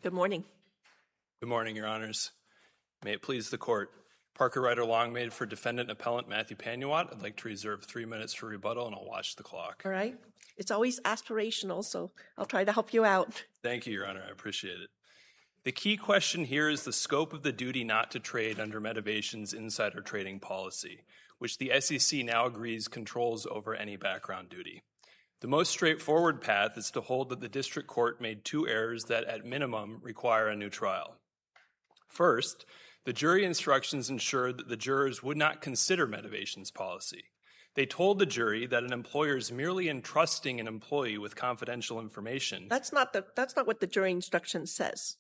Good morning. Good morning, Your Honors. May it please the Court. Parker Ryder Longmaid for Defendant Appellant Matthew Panuot. I'd like to reserve 3 minutes for rebuttal, and I'll watch the clock. All right. It's always aspirational, so I'll try to help you out. Thank you, Your Honor. I appreciate it. The key question here is the scope of the duty not to trade under Medivation's insider trading policy, which the SEC now agrees controls over any background duty. The most straightforward path is to hold that the district court made two errors that, at minimum, require a new trial. First, the jury instructions ensured that the jurors would not consider Medivation's policy. They told the jury that an employer is merely entrusting an employee with confidential information. That's not what the jury instruction says.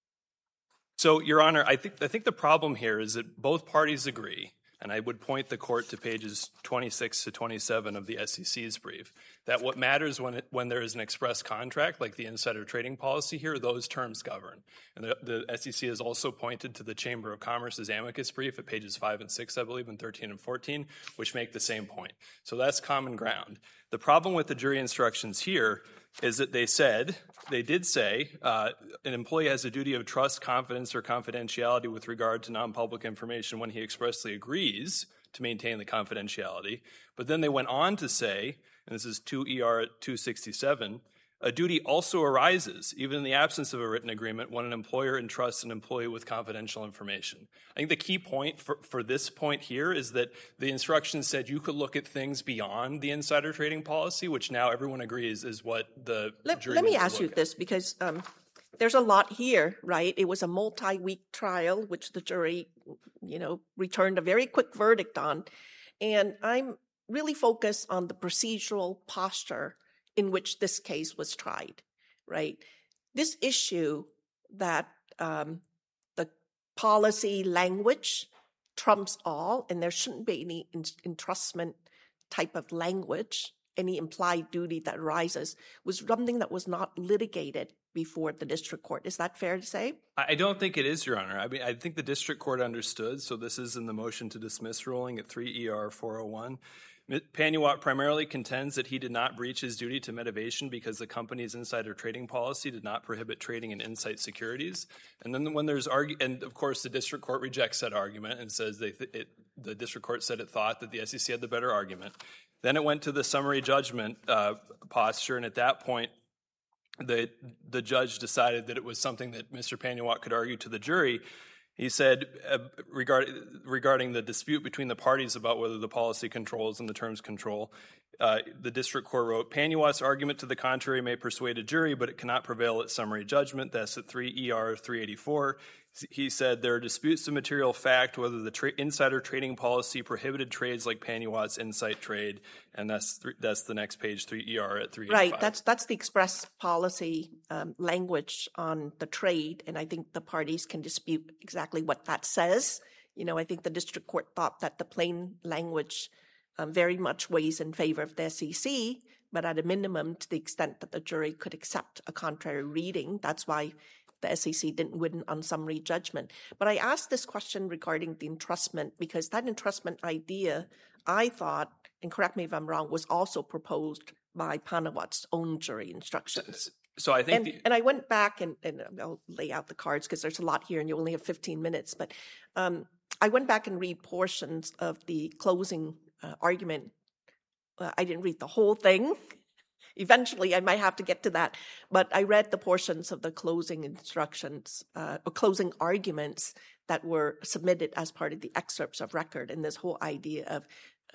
So, Your Honor, I think the problem here is that both parties agree, and I would point the court to pages 26 to 27 of the SEC's brief, that what matters when there is an express contract, like the insider trading policy here, those terms govern. And the SEC has also pointed to the Chamber of Commerce's amicus brief at pages 5 and 6, I believe, and 13 and 14, which make the same point. So that's common ground. The problem with the jury instructions here is that they did say an employee has a duty of trust, confidence, or confidentiality with regard to non-public information when he expressly agrees to maintain the confidentiality. But then they went on to say, and this is 2 ER at 267, a duty also arises, even in the absence of a written agreement, when an employer entrusts an employee with confidential information. I think the key point for this point here is that the instructions said you could look at things beyond the insider trading policy, which now everyone agrees is what the jury Let me needs to ask you look at. this, because there's a lot here, right? It was a multi-week trial, which the jury, returned a very quick verdict on. And I'm really focused on the procedural posture in which this case was tried, right? This issue that the policy language trumps all, and there shouldn't be any entrustment type of language, any implied duty that arises, was something that was not litigated before the district court. Is that fair to say? I don't think it is, Your Honor. I mean, I think the district court understood, so this is in the motion to dismiss ruling at 3 ER 401. Panuot primarily contends that he did not breach his duty to Medivation because the company's insider trading policy did not prohibit trading in Insight securities. And then when there's and of course the district court rejects that argument and says the district court said it thought that the SEC had the better argument. Then it went to the summary judgment posture, and at that point, the judge decided that it was something that Mr. Panuot could argue to the jury. He said, regarding the dispute between the parties about whether the policy controls and the terms control, the district court wrote, Panuot's argument to the contrary may persuade a jury, but it cannot prevail at summary judgment. That's at 3 ER 384. He said there are disputes of material fact whether the insider trading policy prohibited trades like Panuot's Insight trade, and that's the next page, 3 ER at 385. Right, that's the express policy language on the trade, and I think the parties can dispute exactly what that says. I think the district court thought that the plain language very much weighs in favor of the SEC, but at a minimum, to the extent that the jury could accept a contrary reading, that's why the SEC didn't win on summary judgment. But I asked this question regarding the entrustment because that entrustment idea, I thought, and correct me if I'm wrong, was also proposed by Panuot's own jury instructions. So I think and I went back and I'll lay out the cards because there's a lot here and you only have 15 minutes. But I went back and read portions of the closing argument. I didn't read the whole thing. Eventually, I might have to get to that. But I read the portions of the closing instructions or closing arguments that were submitted as part of the excerpts of record. And this whole idea of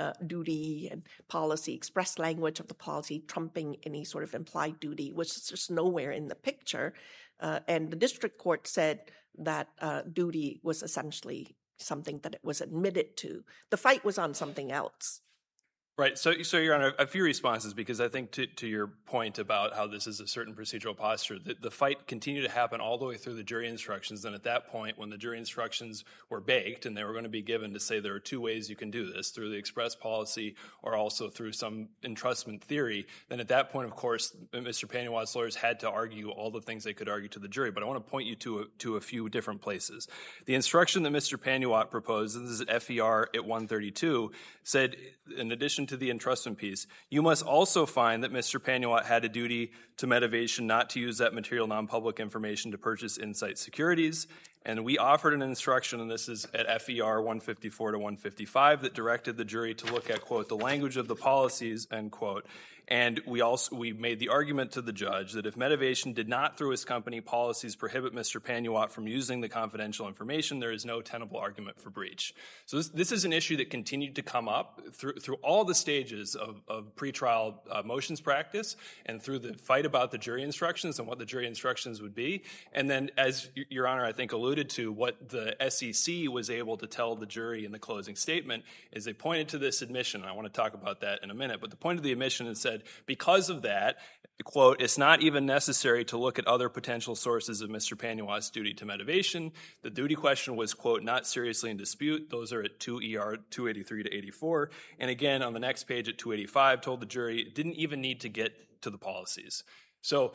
duty and policy, express language of the policy trumping any sort of implied duty was just nowhere in the picture. And the district court said that duty was essentially something that it was admitted to. The fight was on something else. Right. So Your Honor, a few responses, because I think to your point about how this is a certain procedural posture, the fight continued to happen all the way through the jury instructions. And at that point, when the jury instructions were baked and they were going to be given to say there are two ways you can do this, through the express policy or also through some entrustment theory, then at that point, of course, Mr. Panuot's lawyers had to argue all the things they could argue to the jury. But I want to point you to a few different places. The instruction that Mr. Panuot proposed, and this is at FER at 132, said in addition to the entrustment piece, you must also find that Mr. Panuot had a duty to Medivation not to use that material non-public information to purchase Insight securities. And we offered an instruction, and this is at FER 154 to 155, that directed the jury to look at, quote, the language of the policies, end quote. And we made the argument to the judge that if Medivation did not, through his company policies, prohibit Mr. Panuot from using the confidential information, there is no tenable argument for breach. So this is an issue that continued to come up through all the stages of pretrial motions practice and through the fight about the jury instructions and what the jury instructions would be. And then, as Your Honor, I think, alluded to, what the SEC was able to tell the jury in the closing statement is they pointed to this admission, and I want to talk about that in a minute, but the point of the admission is said, because of that, quote, it's not even necessary to look at other potential sources of Mr. Panuot's duty to Medivation. The duty question was, quote, not seriously in dispute. Those are at 2 ER 283 to 84. And again, on the next page at 285, told the jury it didn't even need to get to the policies. So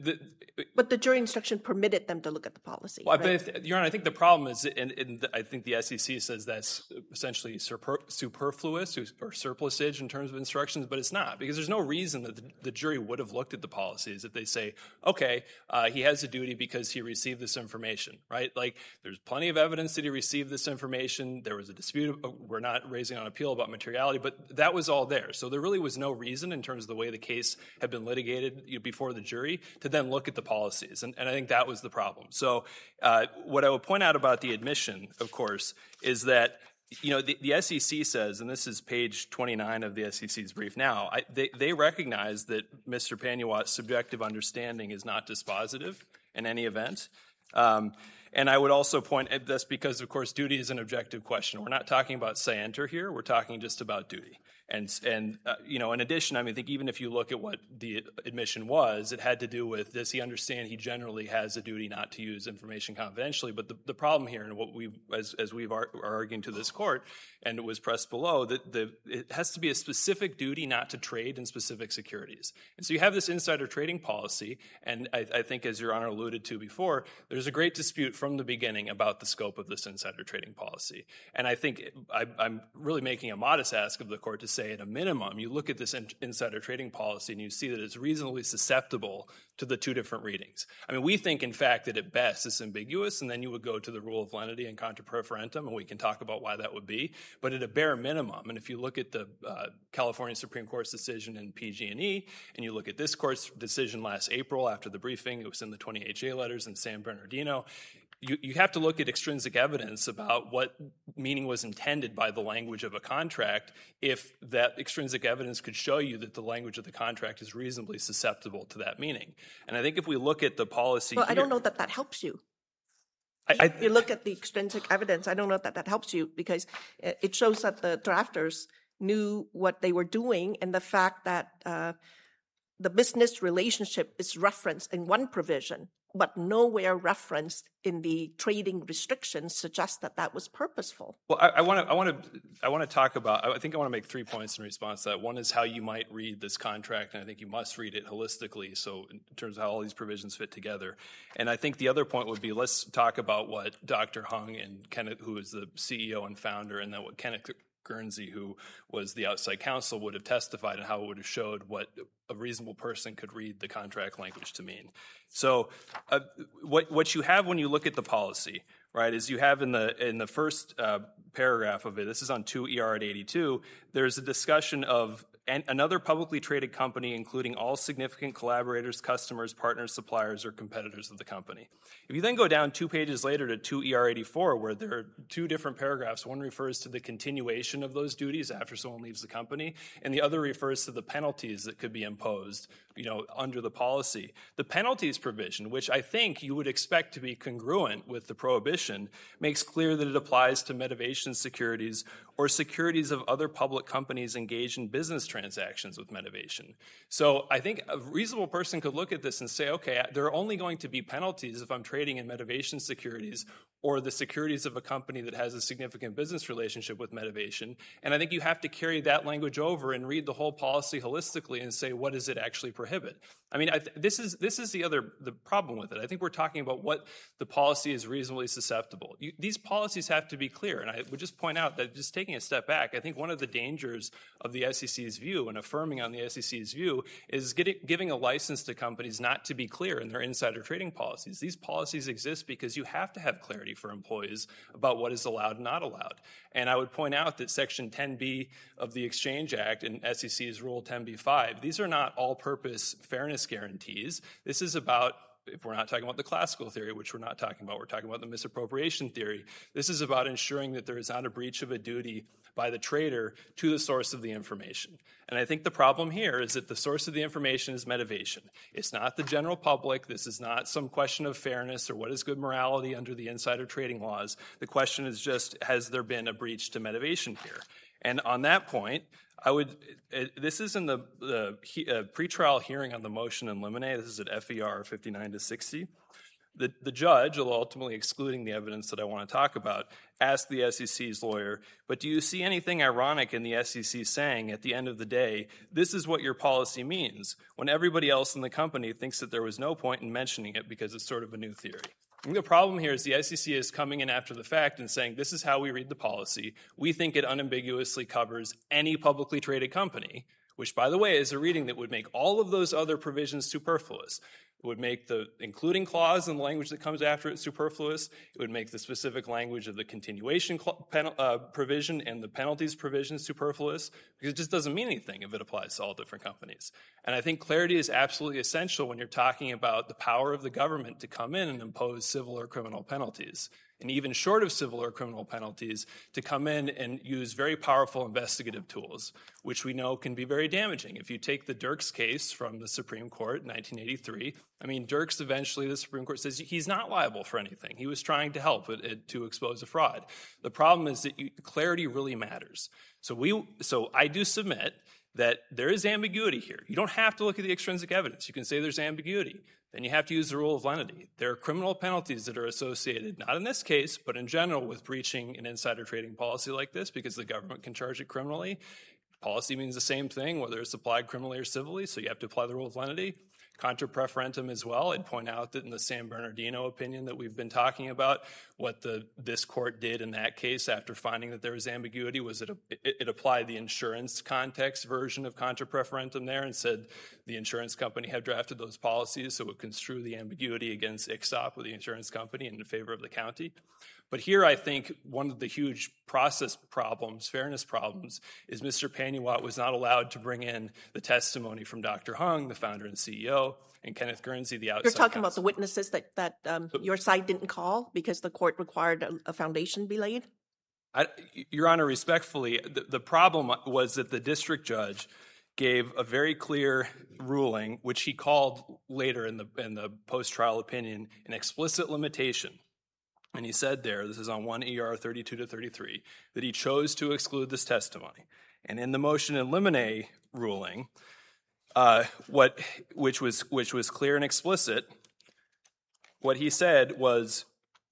but the jury instruction permitted them to look at the policy. Well, right? but Your Honor, I think the problem is, and I think the SEC says that's essentially superfluous or surplusage in terms of instructions, but it's not, because there's no reason that the jury would have looked at the policies if they say, okay, he has a duty because he received this information, right? Like, there's plenty of evidence that he received this information. There was a dispute. We're not raising on appeal about materiality, but that was all there. So there really was no reason in terms of the way the case had been litigated before the jury to then look at the policies. And I think that was the problem. So what I would point out about the admission, of course, is that the SEC says, and this is page 29 of the SEC's brief now, they recognize that Mr. Panuot's subjective understanding is not dispositive in any event. And I would also point at this because, of course, duty is an objective question. We're not talking about scienter here. We're talking just about duty. And in addition, I think even if you look at what the admission was, it had to do with, does he understand he generally has a duty not to use information confidentially? But the problem here, and what as we've arguing to this court, and it was pressed below, that it has to be a specific duty not to trade in specific securities. And so you have this insider trading policy, and I think, as Your Honor alluded to before, there's a great dispute from the beginning about the scope of this insider trading policy. And I think I'm really making a modest ask of the court to say, at a minimum, you look at this insider trading policy and you see that it's reasonably susceptible to the two different readings. We think, in fact, that at best it's ambiguous, and then you would go to the rule of lenity and contra preferentum, and we can talk about why that would be. But at a bare minimum, and if you look at the California Supreme Court's decision in PG&E, and you look at this court's decision last April after the briefing, it was in the 20HA letters in San Bernardino, you have to look at extrinsic evidence about what meaning was intended by the language of a contract if that extrinsic evidence could show you that the language of the contract is reasonably susceptible to that meaning. And I think if we look at the policy Well, here, I don't know that helps you. You look at the extrinsic evidence, I don't know that helps you, because it shows that the drafters knew what they were doing, and the fact that the business relationship is referenced in one provision but nowhere referenced in the trading restrictions suggests that was purposeful. Well, I want to talk about, I think I want to make 3 points in response to that. One is how you might read this contract, and I think you must read it holistically, so in terms of how all these provisions fit together. And I think the other point would be, let's talk about what Dr. Hung and Kenneth, who is the CEO and founder, and then what Kenneth Guernsey, who was the outside counsel, would have testified, and how it would have showed what a reasonable person could read the contract language to mean. So what you have when you look at the policy, right, is you have in the first paragraph of it, this is on 2 ER at 82, there's a discussion of another publicly traded company, including all significant collaborators, customers, partners, suppliers, or competitors of the company. If you then go down 2 pages later to 2 ER 84, where there are 2 different paragraphs, one refers to the continuation of those duties after someone leaves the company, and the other refers to the penalties that could be imposed, under the policy. The penalties provision, which I think you would expect to be congruent with the prohibition, makes clear that it applies to Medivation securities or securities of other public companies engaged in business transactions with Medivation. So I think a reasonable person could look at this and say, okay, there are only going to be penalties if I'm trading in Medivation securities or the securities of a company that has a significant business relationship with Medivation. And I think you have to carry that language over and read the whole policy holistically and say, what does it actually prohibit? I mean, this is the problem with it. I think we're talking about what the policy is reasonably susceptible. These policies have to be clear. And I would just point out that just taking a step back, I think one of the dangers of the SEC's view and affirming on the SEC's view is giving a license to companies not to be clear in their insider trading policies. These policies exist because you have to have clarity for employees about what is allowed and not allowed. And I would point out that Section 10B of the Exchange Act and SEC's Rule 10b-5, these are not all-purpose fairness guarantees. This is about, if we're not talking about the classical theory, which we're not talking about, we're talking about the misappropriation theory. This is about ensuring that there is not a breach of a duty by the trader to the source of the information. And I think the problem here is that the source of the information is Medivation. It's not the general public. This is not some question of fairness or what is good morality under the insider trading laws. The question is just, has there been a breach to Medivation here? And on that point, this is in the pretrial hearing on the motion in limine. This is at FER 59 to 60. The judge, ultimately excluding the evidence that I want to talk about, asked the SEC's lawyer, but do you see anything ironic in the SEC saying at the end of the day, this is what your policy means, when everybody else in the company thinks that there was no point in mentioning it because it's sort of a new theory? And the problem here is the SEC is coming in after the fact and saying, this is how we read the policy. We think it unambiguously covers any publicly traded company, which, by the way, is a reading that would make all of those other provisions superfluous. It would make the including clause and the language that comes after it superfluous. It would make the specific language of the continuation provision and the penalties provision superfluous, because it just doesn't mean anything if it applies to all different companies. And I think clarity is absolutely essential when you're talking about the power of the government to come in and impose civil or criminal penalties. And even short of civil or criminal penalties, to come in and use very powerful investigative tools, which we know can be very damaging. If you take the Dirks case from the Supreme Court in 1983, I mean, Dirks eventually, the Supreme Court says he's not liable for anything. He was trying to help to expose a fraud. The problem is that clarity really matters. So I do submit that there is ambiguity here. You don't have to look at the extrinsic evidence. You can say there's ambiguity. Then you have to use the rule of lenity. There are criminal penalties that are associated, not in this case, but in general with breaching an insider trading policy like this, because the government can charge it criminally. Policy means the same thing, whether it's applied criminally or civilly, so you have to apply the rule of lenity. Contra preferentum as well. I'd point out that in the San Bernardino opinion that we've been talking about, what this court did in that case after finding that there was ambiguity was it applied the insurance context version of contra preferentum there and said the insurance company had drafted those policies, so it would construe the ambiguity against ICSOP with the insurance company and in favor of the county. But here I think one of the huge process problems, fairness problems, is Mr. Panuot was not allowed to bring in the testimony from Dr. Hung, the founder and CEO, and Kenneth Guernsey, the outside You're talking counsel. about the witnesses that your side didn't call because the court required a foundation be laid? Your Honor, respectfully, the problem was that the district judge gave a very clear ruling, which he called later in the post-trial opinion an explicit limitation. And he said there, this is on 1 ER 32 to 33, that he chose to exclude this testimony. And in the motion in limine ruling, which was clear and explicit, what he said was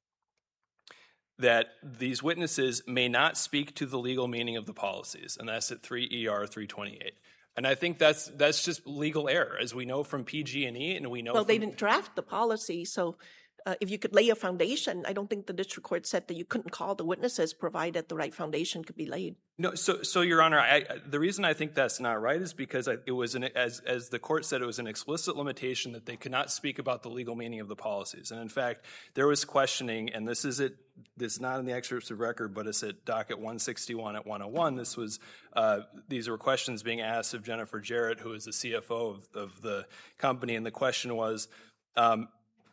that these witnesses may not speak to the legal meaning of the policies, and that's at 3 ER 328. And I think that's just legal error, as we know from PG&E, and we know. Well, they didn't draft the policy, so. If you could lay a foundation, I don't think the district court said that you couldn't call the witnesses provided the right foundation could be laid. No, so Your Honor, the reason I think that's not right is because it was as the court said, it was an explicit limitation that they could not speak about the legal meaning of the policies. And in fact, there was questioning, and this is not in the excerpts of record, but it's at docket 161 at 101. These were questions being asked of Jennifer Jarrett, who is the CFO of the company, and the question was,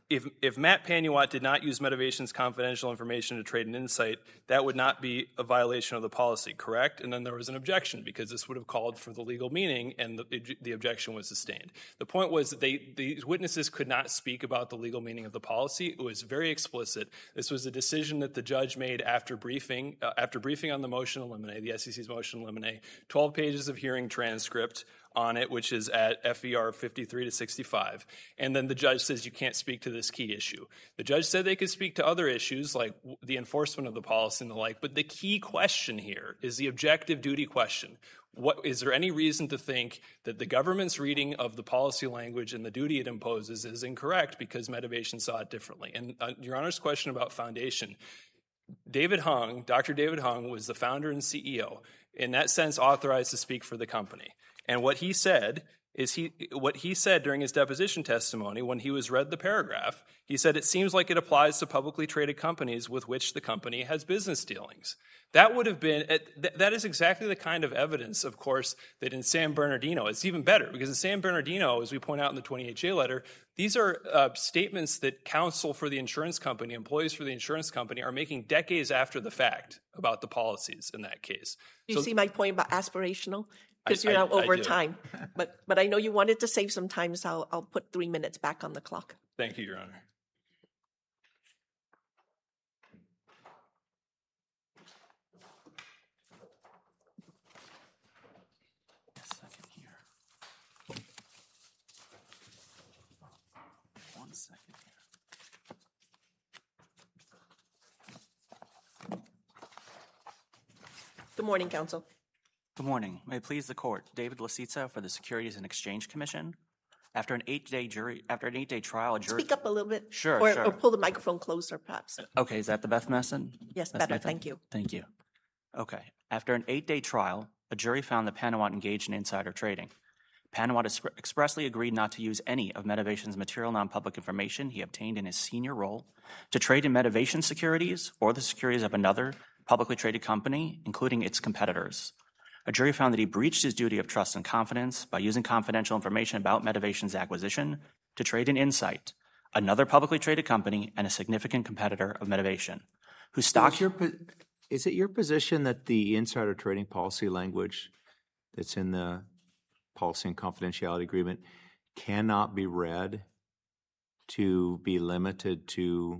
if Matt Panuot did not use Medivation's confidential information to trade an insight, that would not be a violation of the policy, correct? And then there was an objection because this would have called for the legal meaning, and the objection was sustained. The point was that these witnesses could not speak about the legal meaning of the policy. It was very explicit. This was a decision that the judge made after briefing on the motion in limine, the SEC's motion in limine, 12 pages of hearing transcript on it, which is at FER 53 to 65. And then the judge says you can't speak to this key issue. The judge said they could speak to other issues like the enforcement of the policy and the like, but the key question here is the objective duty question. Is there any reason to think that the government's reading of the policy language and the duty it imposes is incorrect because Medivation saw it differently? And Your Honor's question about foundation, Dr. David Hung was the founder and CEO, in that sense authorized to speak for the company. And what he said is what he said during his deposition testimony when he was read the paragraph, he said it seems like it applies to publicly traded companies with which the company has business dealings. That would have been, that is exactly the kind of evidence, of course, that in San Bernardino, it's even better because in San Bernardino, as we point out in the 28J letter, these are statements that counsel for the insurance company, employees for the insurance company are making decades after the fact about the policies in that case. Do you see my point about aspirational? Because you're now over time. But I know you wanted to save some time, so I'll put 3 minutes back on the clock. Thank you, Your Honor. One second here. Good morning, counsel. Good morning. May it please the court. David Lasitza for the Securities and Exchange Commission. After an 8-day trial, a jury. Speak up a little bit. Sure. Or pull the microphone closer, perhaps. Okay, is that the best method? Yes, better. Thank you. Thank you. Okay. After an 8-day trial, a jury found that Panuot engaged in insider trading. Panuot expressly agreed not to use any of Medivation's material non-public information he obtained in his senior role to trade in Medivation securities or the securities of another publicly traded company, including its competitors. A jury found that he breached his duty of trust and confidence by using confidential information about Medivation's acquisition to trade in Insight, another publicly traded company and a significant competitor of Medivation, whose stock... Is it your position that the insider trading policy language that's in the policy and confidentiality agreement cannot be read to be limited to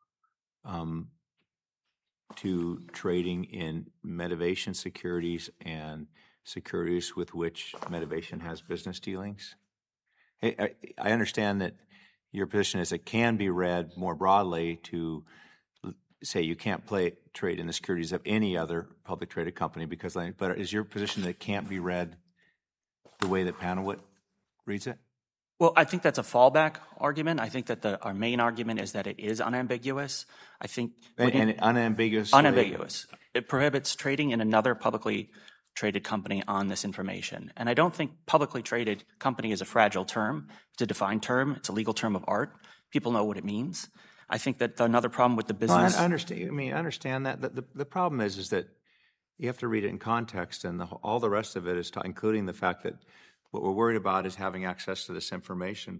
trading in Medivation securities and securities with which Medivation has business dealings? I understand that your position is it can be read more broadly to say you can't trade in the securities of any other public traded company but is your position that it can't be read the way that Panuot reads it? Well, I think that's a fallback argument. I think that our main argument is that it is unambiguous. I think unambiguous. It prohibits trading in another publicly traded company on this information. And I don't think publicly traded company is a fragile term. It's a defined term. It's a legal term of art. People know what it means. I think that another problem with the business... I understand that. The problem is that you have to read it in context, and all the rest of it is including the fact that what we're worried about is having access to this information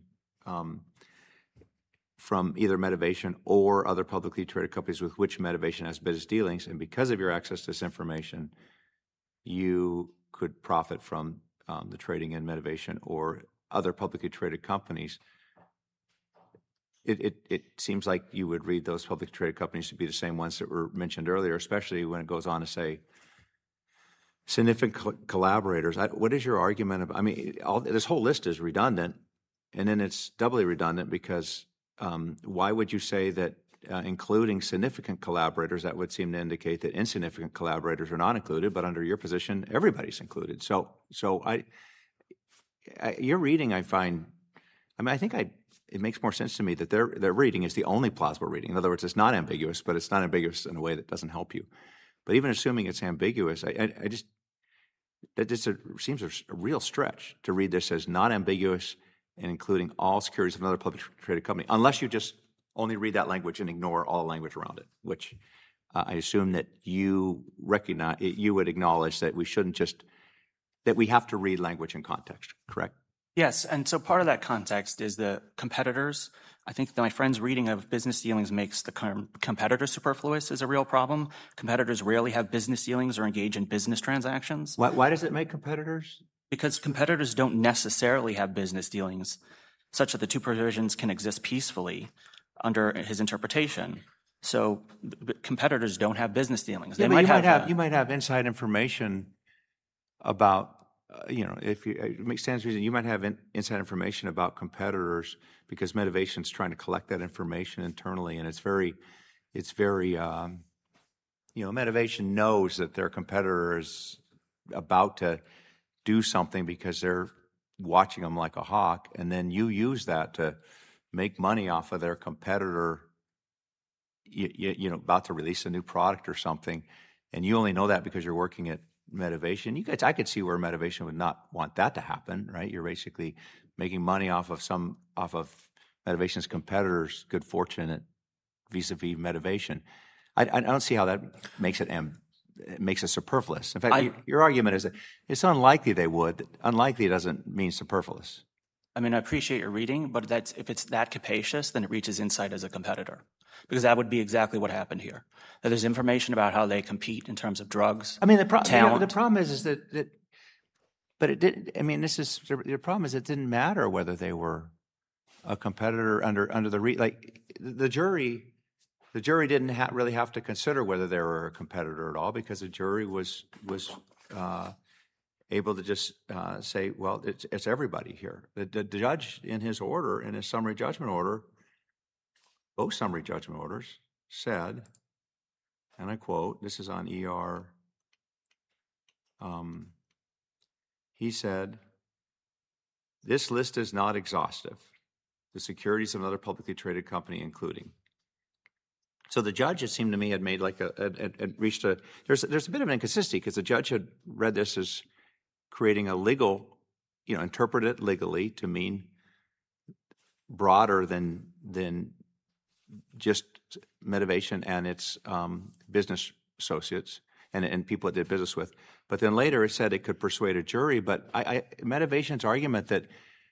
from either Medivation or other publicly traded companies with which Medivation has business dealings. And because of your access to this information, you could profit from the trading in Medivation or other publicly traded companies. It seems like you would read those publicly traded companies to be the same ones that were mentioned earlier, especially when it goes on to say significant collaborators. What is your argument about? I mean, this whole list is redundant, and then it's doubly redundant because why would you say that including significant collaborators, that would seem to indicate that insignificant collaborators are not included, but under your position, everybody's included. So your reading, I think it makes more sense to me that their reading is the only plausible reading. In other words, it's not ambiguous, but it's not ambiguous in a way that doesn't help you. But even assuming it's ambiguous, that just seems a real stretch to read this as not ambiguous and including all securities of another publicly traded company, unless you just only read that language and ignore all the language around it, which I assume that you would acknowledge that we have to read language in context, correct? Yes, and so part of that context is the competitors I think that my friend's reading of business dealings makes the competitor superfluous is a real problem. Competitors rarely have business dealings or engage in business transactions. Why does it make competitors? Because competitors don't necessarily have business dealings, such that the two provisions can exist peacefully under his interpretation. So competitors don't have business dealings. Yeah, you might have inside information about, it makes sense. You might have inside information about competitors because Medivation's trying to collect that information internally, and it's very, Medivation knows that their competitor is about to do something because they're watching them like a hawk, and then you use that to make money off of their competitor, about to release a new product or something, and you only know that because you're working at Medivation. I could see where Medivation would not want that to happen, right? You're basically making money off of Medivation's competitors' good fortune vis-a-vis Medivation. I don't see how that makes it superfluous. In fact, your argument is that it's unlikely they would. Unlikely doesn't mean superfluous. I mean, I appreciate your reading, but if it's that capacious, then it reaches insight as a competitor, because that would be exactly what happened here. That there's information about how they compete in terms of drugs. I mean, the talent. problem is that, but it did. I mean, the problem is it didn't matter whether they were a competitor under the jury. The jury didn't really have to consider whether they were a competitor at all, because the jury was able to just say, well, it's everybody here. The judge in his summary judgment order, both summary judgment orders, said, and I quote, this is on ER, he said, this list is not exhaustive. The securities of another publicly traded company including. So the judge, it seemed to me, had made reached there's a bit of an inconsistency, because the judge had read this as creating a legal, interpret it legally to mean broader than just Medivation and its business associates and people it did business with. But then later it said it could persuade a jury. But Medivation's argument that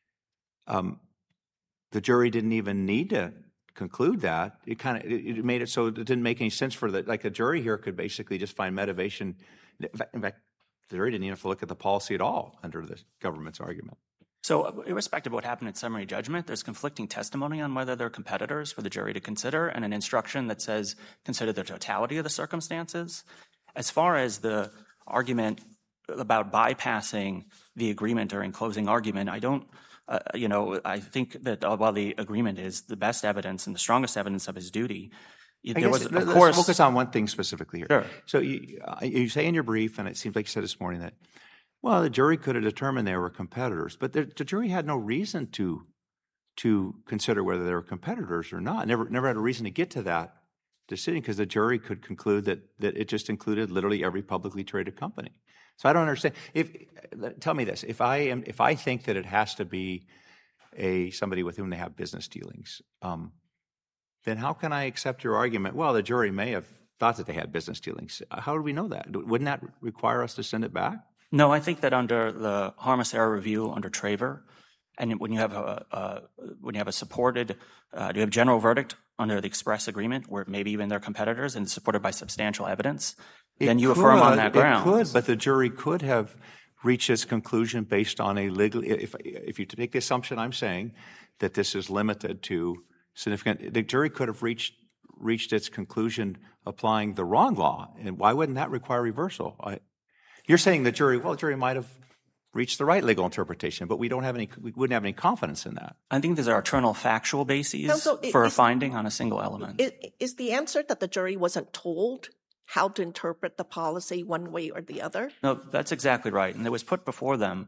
the jury didn't even need to conclude that, it made it so it didn't make any sense for a jury here could basically just find Medivation. In fact, the jury didn't even have to look at the policy at all under the government's argument. So irrespective of what happened at summary judgment, there's conflicting testimony on whether they're competitors for the jury to consider, and an instruction that says consider the totality of the circumstances. As far as the argument about bypassing the agreement during closing argument, I don't, I think that while the agreement is the best evidence and the strongest evidence of his duty, let's focus on one thing specifically here. Sure. So you say in your brief, and it seems like you said this morning, that, well, the jury could have determined they were competitors, but the jury had no reason to consider whether they were competitors or not. Never had a reason to get to that decision, because the jury could conclude that it just included literally every publicly traded company. So I don't understand. Tell me this: if I think that it has to be somebody with whom they have business dealings, then how can I accept your argument? Well, the jury may have thought that they had business dealings. How do we know that? Wouldn't that require us to send it back? No, I think that under the harmless error review under Traver, and when you have a supported, you have general verdict under the express agreement, where maybe even they're competitors and supported by substantial evidence, then you affirm on that ground. It could, but the jury could have reached its conclusion based on a legal. If you take the assumption I'm saying that this is limited to significant, the jury could have reached its conclusion applying the wrong law, and why wouldn't that require reversal? You're saying the jury might have reached the right legal interpretation, but we wouldn't have any confidence in that. I think these are eternal factual bases for a finding on a single element. Is the answer that the jury wasn't told how to interpret the policy one way or the other? No, that's exactly right, and it was put before them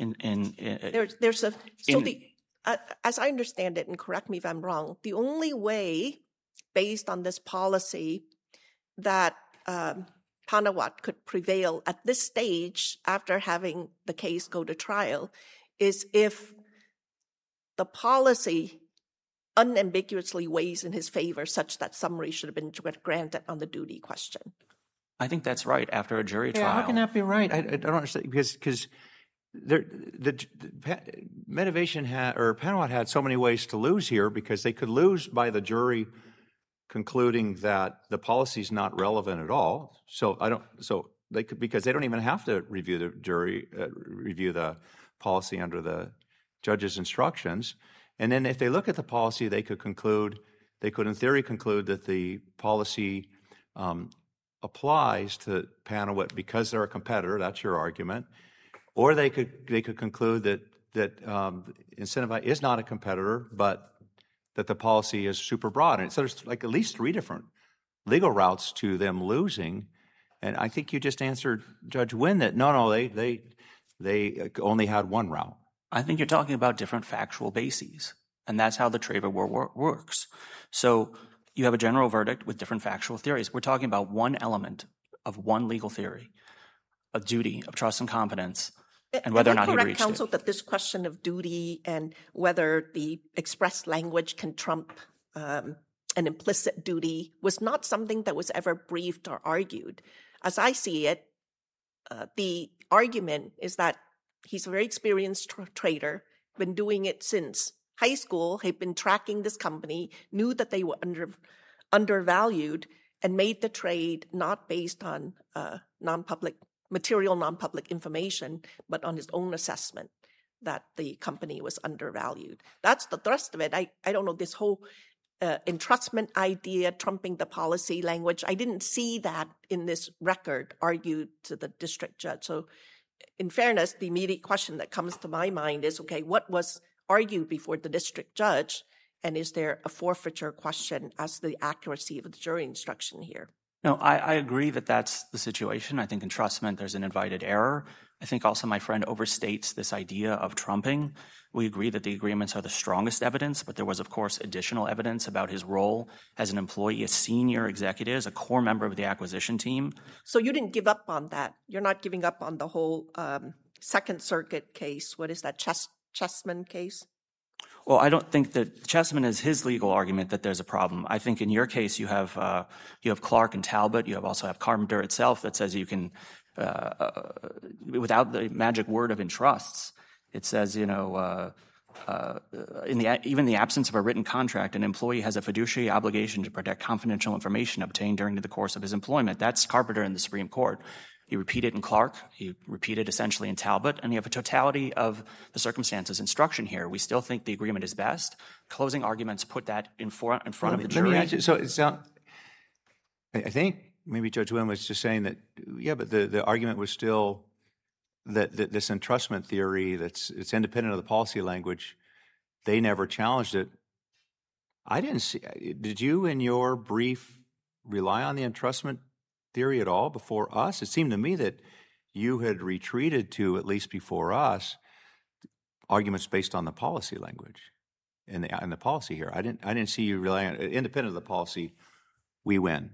as I understand it, and correct me if I'm wrong, the only way, based on this policy, that Panawat could prevail at this stage after having the case go to trial is if the policy unambiguously weighs in his favor such that summary should have been granted on the duty question. I think that's right after a jury trial. How can that be right? I don't understand, because Medivation or Panawatt had so many ways to lose here because they could lose by the jury concluding that the policy is not relevant at all. So they could, because they don't even have to review the policy under the judge's instructions. And then if they look at the policy, they could in theory conclude that the policy applies to Panawatt because they're a competitor. That's your argument. Or they could conclude that Incentivi is not a competitor, but that the policy is super broad. And so there's like at least 3 different legal routes to them losing. And I think you just answered Judge Wynn that no, they only had one route. I think you're talking about different factual bases, and that's how the trade war works. So you have a general verdict with different factual theories. We're talking about one element of one legal theory, a duty of trust and confidence, and whether or not he reached counsel, it. That this question of duty and whether the express language can trump an implicit duty was not something that was ever briefed or argued. As I see it, the argument is that he's a very experienced trader, been doing it since high school. He'd been tracking this company, knew that they were undervalued, and made the trade not based on material non-public information, but on his own assessment that the company was undervalued. That's the thrust of it. I don't know, this whole entrustment idea, trumping the policy language, I didn't see that in this record argued to the district judge. So in fairness, the immediate question that comes to my mind is, okay, what was argued before the district judge, and is there a forfeiture question as to the accuracy of the jury instruction here? No, I agree that that's the situation. I think entrustment, there's an invited error. I think also my friend overstates this idea of trumping. We agree that the agreements are the strongest evidence, but there was, of course, additional evidence about his role as an employee, a senior executive, a core member of the acquisition team. So you didn't give up on that? You're not giving up on the whole Second Circuit case? What is that, Chessman case? Well, I don't think that Chessman is his legal argument that there's a problem. I think in your case you have Clark and Talbot. You also have Carpenter itself that says you can, without the magic word of entrusts, it says, even the absence of a written contract, an employee has a fiduciary obligation to protect confidential information obtained during the course of his employment. That's Carpenter in the Supreme Court. You repeat it in Clark, you repeat it essentially in Talbot, and you have a totality of the circumstances instruction here. We still think the agreement is best. Closing arguments put that in front of the jury. Let me ask you, I think maybe Judge Wynn was just saying that, yeah, but the argument was still that this entrustment theory it's independent of the policy language, they never challenged it. I didn't see, did you in your brief rely on the entrustment theory at all before us? It seemed to me that you had retreated to, at least before us, arguments based on the policy language and the policy here. I didn't see you relying on independent of the policy. We win.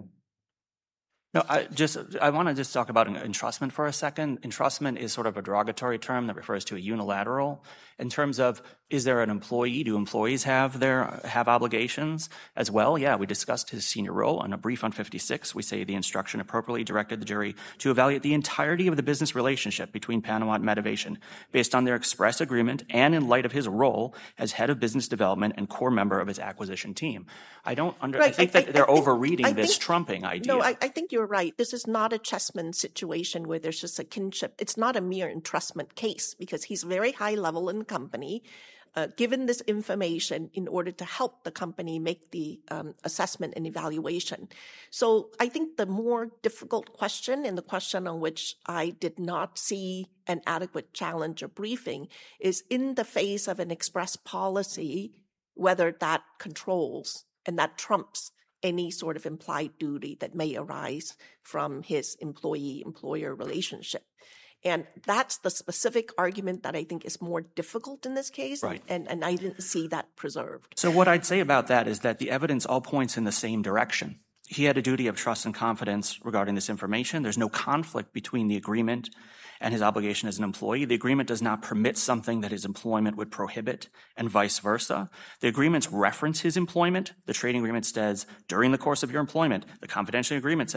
No, I want to just talk about entrustment for a second. Entrustment is sort of a derogatory term that refers to a unilateral. In terms of, is there an employee? Do employees have obligations as well? Yeah, we discussed his senior role. On a brief on 56, we say the instruction appropriately directed the jury to evaluate the entirety of the business relationship between Panawatt and Medivation based on their express agreement and in light of his role as head of business development and core member of his acquisition team. I think that they're overreading this trumping idea. No, I think you're right. This is not a Chessman situation where there's just a kinship. It's not a mere entrustment case because he's very high level in the company, given this information in order to help the company make the assessment and evaluation. So I think the more difficult question, and the question on which I did not see an adequate challenge or briefing, is in the face of an express policy, whether that controls and that trumps any sort of implied duty that may arise from his employee-employer relationship. And that's the specific argument that I think is more difficult in this case, right. And I didn't see that preserved. So what I'd say about that is that the evidence all points in the same direction. He had a duty of trust and confidence regarding this information. There's no conflict between the agreement and his obligation as an employee. The agreement does not permit something that his employment would prohibit, and vice versa. The agreements reference his employment. The trading agreement says, during the course of your employment. The confidential agreement says,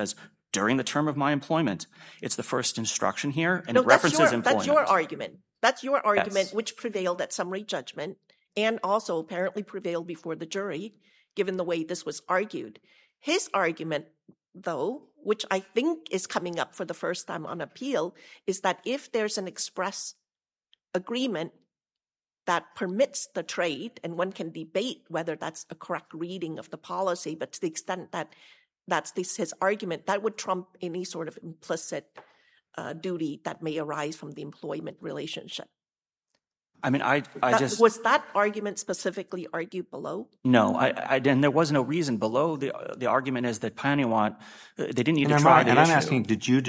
during the term of my employment. It's the first instruction here, and No, it references employment. That's your argument. That's your argument, Yes. which prevailed at summary judgment and also apparently prevailed before the jury, given the way this was argued. His argument, though, which I think is coming up for the first time on appeal, is that if there's an express agreement that permits the trade, and one can debate whether that's a correct reading of the policy, but to the extent that that's his argument, that would trump any sort of implicit duty that may arise from the employment relationship. I mean, Was that argument specifically argued below? No, and there was no reason below. The argument is that Panawat, they didn't need to try the issue. And I'm asking,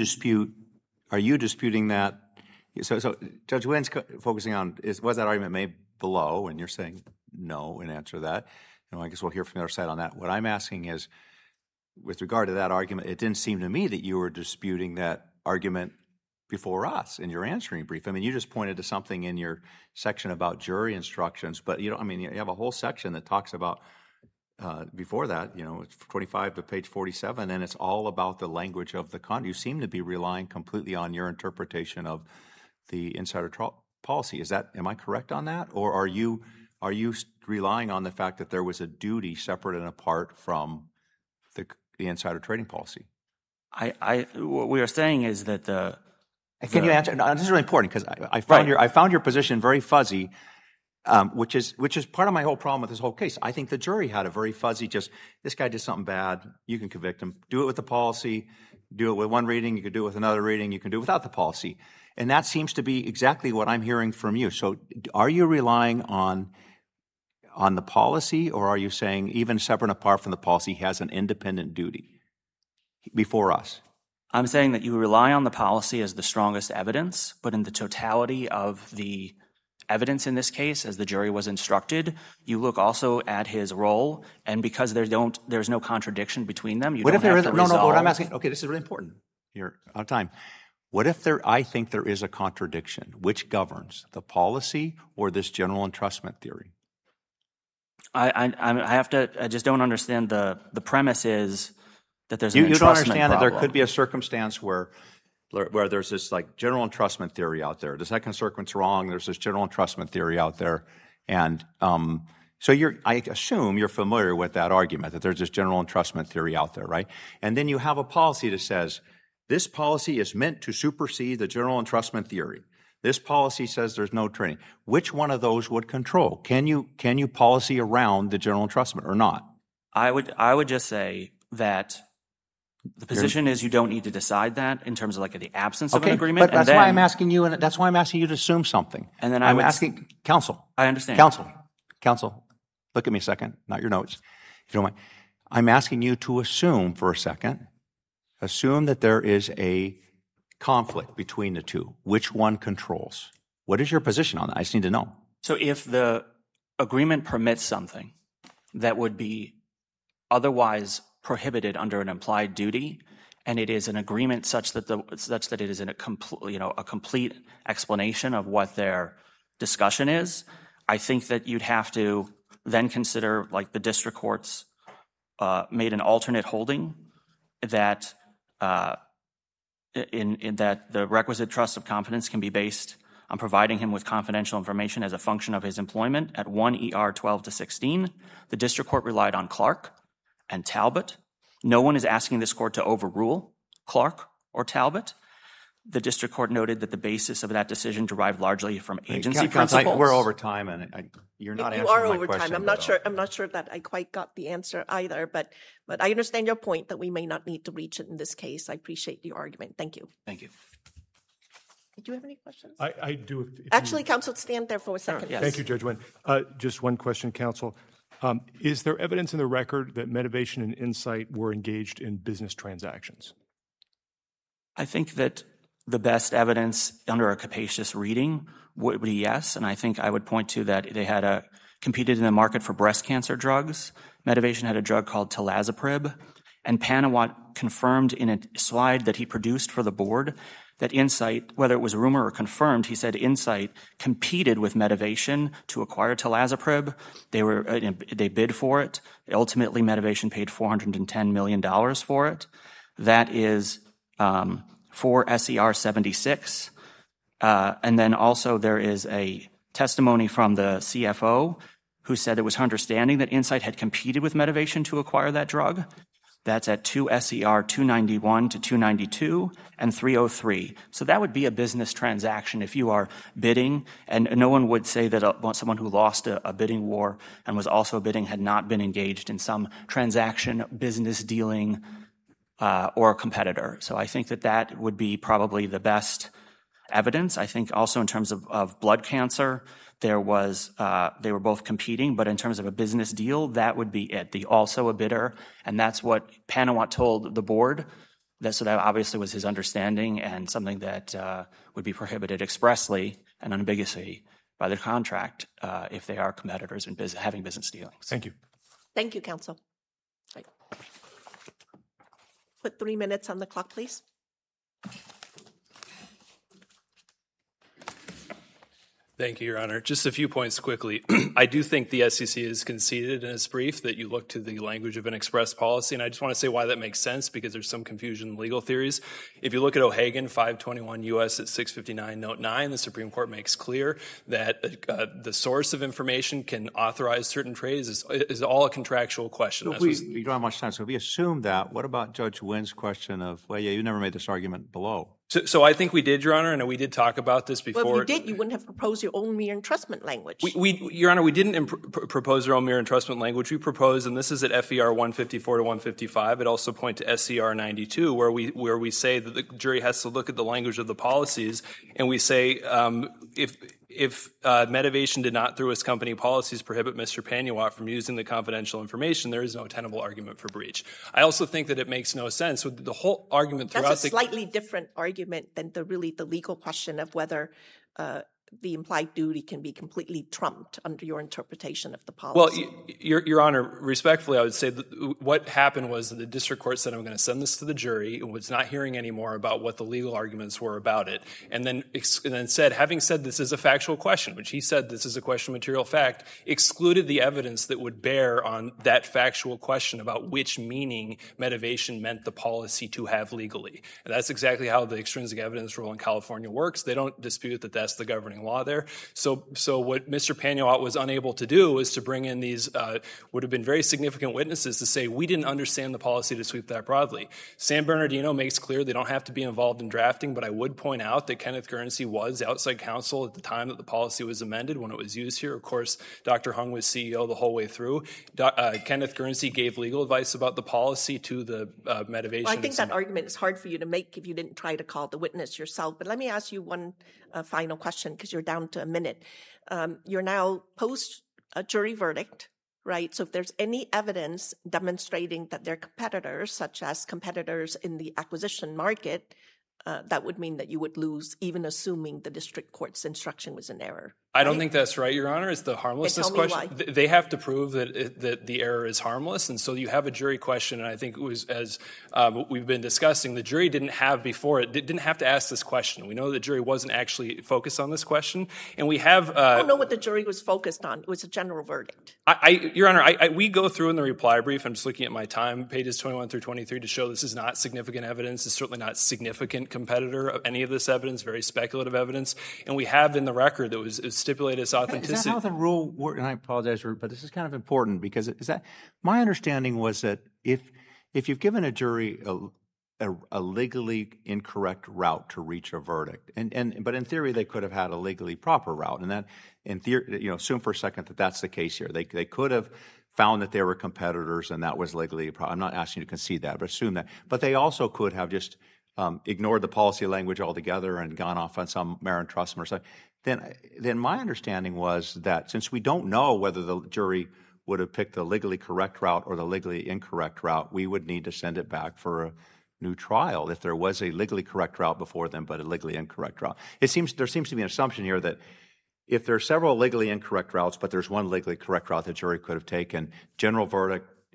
are you disputing that? So Judge Wynn's focusing on, was that argument made below? And you're saying no in answer to that. I guess we'll hear from the other side on that. What I'm asking is, with regard to that argument, it didn't seem to me that you were disputing that argument before us in your answering brief. I mean, you just pointed to something in your section about jury instructions, but you have a whole section that talks about before that, it's 25 to page 47, and it's all about the language of the contract. You seem to be relying completely on your interpretation of the insider policy. Am I correct on that, or are you relying on the fact that there was a duty separate and apart from the insider trading policy? What we are saying is that Can you answer? No, this is really important because I found your position very fuzzy, which is part of my whole problem with this whole case. I think the jury had a very fuzzy, this guy did something bad, you can convict him. Do it with the policy, do it with one reading, you could do it with another reading, you can do it without the policy. And that seems to be exactly what I'm hearing from you. So are you relying on the policy, or are you saying even separate and apart from the policy has an independent duty before us? I'm saying that you rely on the policy as the strongest evidence, but in the totality of the evidence in this case, as the jury was instructed, you look also at his role, and because there's no contradiction between them, you don't have to resolve. No, what I'm asking, okay, this is really important. You're out of time. What if I think there is a contradiction? Which governs, the policy or this general entrustment theory? I just don't understand the premise is that there's an entrustment You don't understand problem. that there could be a circumstance where there's this like general entrustment theory out there. The Second Circuit's wrong. There's this general entrustment theory out there. And so I assume you're familiar with that argument, that there's this general entrustment theory out there, right? And then you have a policy that says, this policy is meant to supersede the general entrustment theory. This policy says there's no trading. Which one of those would control? Can you policy around the general entrustment or not? I would just say that the position is you don't need to decide that in terms of like the absence of an agreement. But that's why I'm asking you, and that's why I'm asking you to assume something. And then I'm asking counsel. I understand. Counsel, look at me a second, not your notes, if you don't mind. I'm asking you to assume for a second, assume that there is a conflict between the two. Which one controls? What is your position on that? I just need to know. So if the agreement permits something that would be otherwise prohibited under an implied duty, and it is an agreement such that it is a complete explanation of what their discussion is, I think that you'd have to then consider, like the district courts made an alternate holding that in that the requisite trust of confidence can be based on providing him with confidential information as a function of his employment at 1 ER 12 to 16. The district court relied on Clark and Talbot. No one is asking this court to overrule Clark or Talbot. The district court noted that the basis of that decision derived largely from agency principles. We're over time, and you're not answering my question. You are over time. I'm not sure that I quite got the answer either, but I understand your point that we may not need to reach it in this case. I appreciate your argument. Thank you. Thank you. Did you have any questions? I do. Actually, counsel, stand there for a second. Yes. Thank you, Judge Wynn. Just one question, counsel. Is there evidence in the record that Medivation and Insight were engaged in business transactions? I think that the best evidence under a capacious reading would be yes, and I think I would point to that they had competed in the market for breast cancer drugs. Medivation had a drug called Talazoparib, and Panawat confirmed in a slide that he produced for the board that Insight, whether it was rumor or confirmed, he said Insight competed with Medivation to acquire Talazoparib. They bid for it. Ultimately, Medivation paid $410 million for it. That is for SCR 76. And then also there is a testimony from the CFO who said it was her understanding that Incyte had competed with Medivation to acquire that drug. That's at 2 SCR 291 to 292 and 303. So that would be a business transaction if you are bidding, and no one would say that someone who lost a bidding war and was also bidding had not been engaged in some transaction, business dealing, or a competitor. So I think that that would be probably the best evidence. I think also in terms of blood cancer, there was they were both competing, but in terms of a business deal, that would be it. Also a bidder, and that's what Panawat told the board. So that obviously was his understanding and something that would be prohibited expressly and unambiguously by the contract if they are competitors in having business dealings. Thank you. Thank you, counsel. Right. Put 3 minutes on the clock, please. Thank you, Your Honor. Just a few points quickly. I do think the SEC has conceded in its brief that you look to the language of an express policy, and I just want to say why that makes sense because there's some confusion in legal theories. If you look at O'Hagan, 521 U.S. at 659, note 9, the Supreme Court makes clear that the source of information can authorize certain trades is all a contractual question. So you don't have much time. So if we assume that, what about Judge Wynn's question of, well, yeah, you never made this argument below? So I think we did, Your Honor, and we did talk about this before. Well, if you did, you wouldn't have proposed your own mere entrustment language. Your Honor, we didn't propose our own mere entrustment language. We proposed, and this is at FER 154 to 155. It also point to SCR 92, where we say that the jury has to look at the language of the policies, and we say if Medivation did not, through its company policies, prohibit Mr. Panawat from using the confidential information, there is no tenable argument for breach. I also think that it makes no sense. With the whole argument throughout That's a slightly different argument than the legal question of whether the implied duty can be completely trumped under your interpretation of the policy. Well, Your Honor, respectfully, I would say that what happened was that the district court said, I'm going to send this to the jury, and was not hearing anymore about what the legal arguments were about it, and then said, having said this is a factual question, which he said this is a question of material fact, excluded the evidence that would bear on that factual question about which meaning Medivation meant the policy to have legally. And that's exactly how the extrinsic evidence rule in California works. They don't dispute that that's the governing law there. So what Mr. Panawat was unable to do was to bring in these would have been very significant witnesses to say we didn't understand the policy to sweep that broadly. San Bernardino makes clear they don't have to be involved in drafting, but I would point out that Kenneth Guernsey was outside counsel at the time that the policy was amended when it was used here. Of course, Dr. Hung was CEO the whole way through. Kenneth Guernsey gave legal advice about the policy to the Medivation. Well, I think that argument is hard for you to make if you didn't try to call the witness yourself. But let me ask you one final question because you're down to a minute. You're now post a jury verdict, right? So if there's any evidence demonstrating that they're competitors, such as competitors in the acquisition market, that would mean that you would lose, even assuming the district court's instruction was in error. I don't think that's right, Your Honor. It's the harmlessness question. Why. They have to prove that the error is harmless, and so you have a jury question. And I think it was, as we've been discussing, the jury didn't have before it didn't have to ask this question. We know the jury wasn't actually focused on this question, and we have. I don't know what the jury was focused on. It was a general verdict. Your Honor, we go through in the reply brief. I'm just looking at my time, pages 21 through 23, to show this is not significant evidence. It's certainly not significant competitor of any of this evidence. Very speculative evidence, and we have in the record that was stipulated as authenticity. Is that how the rule works? And I apologize, but this is kind of important because my understanding was that if you've given a jury a legally incorrect route to reach a verdict, but in theory they could have had a legally proper route, and that in theory, assume for a second that that's the case here. They could have found that they were competitors and that was legally proper. I'm not asking you to concede that, but assume that. But they also could have just ignored the policy language altogether and gone off on some merit trust or something. Then my understanding was that since we don't know whether the jury would have picked the legally correct route or the legally incorrect route, we would need to send it back for a new trial if there was a legally correct route before them but a legally incorrect route. There seems to be an assumption here that if there are several legally incorrect routes but there's one legally correct route the jury could have taken, general verdict,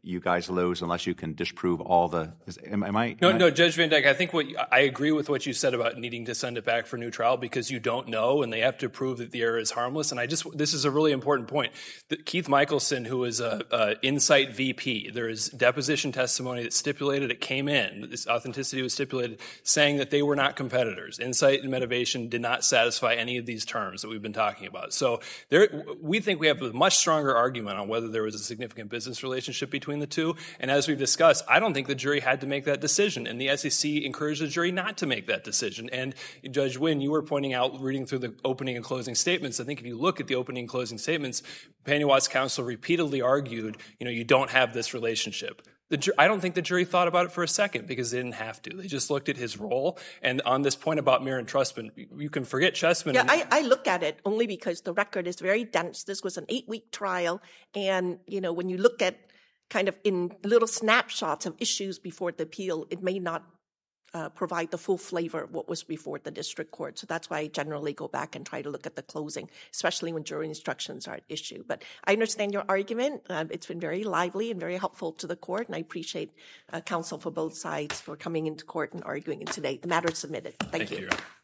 you guys lose unless you can disprove all the. No, Judge Van Dyke. I think I agree with what you said about needing to send it back for new trial because you don't know, and they have to prove that the error is harmless. And this is a really important point. Keith Michelson, who is a Insight VP, there is deposition testimony that stipulated it came in. This authenticity was stipulated, saying that they were not competitors. Insight and Medivation did not satisfy any of these terms that we've been talking about. So we think we have a much stronger argument on whether there was a significant business relationship between the two. And as we've discussed, I don't think the jury had to make that decision. And the SEC encouraged the jury not to make that decision. And Judge Wynn, you were pointing out, reading through the opening and closing statements, I think if you look at the opening and closing statements, Panuot's counsel repeatedly argued, you don't have this relationship. I don't think the jury thought about it for a second because they didn't have to. They just looked at his role. And on this point about Mir and Trustman, you can forget Chessman. Yeah, I look at it only because the record is very dense. This was an 8-week trial. And, when you look at kind of in little snapshots of issues before the appeal, it may not provide the full flavor of what was before the district court. So that's why I generally go back and try to look at the closing, especially when jury instructions are at issue. But I understand your argument. It's been very lively and very helpful to the court, and I appreciate counsel for both sides for coming into court and arguing it today. The matter is submitted. Thank you.